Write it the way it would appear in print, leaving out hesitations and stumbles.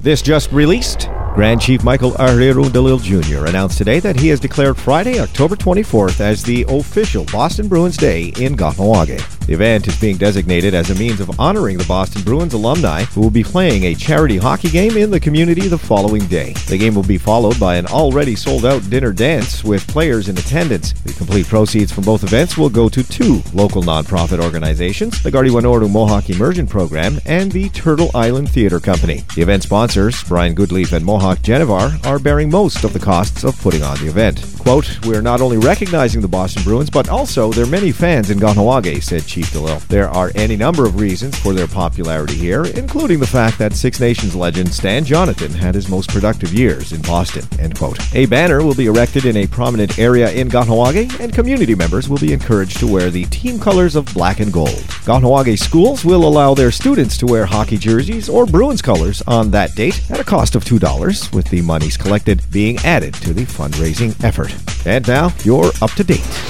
This just released. Grand Chief Michael Arreiro Delille Jr. announced today that he has declared Friday, October 24th as the official Boston Bruins Day in Kahnawake. The event is being designated as a means of honoring the Boston Bruins alumni who will be playing a charity hockey game in the community the following day. The game will be followed by an already sold-out dinner dance with players in attendance. The complete proceeds from both events will go to two local nonprofit organizations, the Gardiwanoru Mohawk Immersion Program and the Turtle Island Theater Company. The event sponsors, Brian Goodleaf and Mohawk Genevar, are bearing most of the costs of putting on the event. Quote, "We're not only recognizing the Boston Bruins, but also their many fans in Kahnawake," said Chief Delille. "There are any number of reasons for their popularity here, including the fact that Six Nations legend Stan Jonathan had his most productive years in Boston." End quote. A banner will be erected in a prominent area in Kahnawake, and community members will be encouraged to wear the team colors of black and gold. Kahnawake schools will allow their students to wear hockey jerseys or Bruins colors on that date at a cost of $2, with the monies collected being added to the fundraising effort. And now, you're up to date.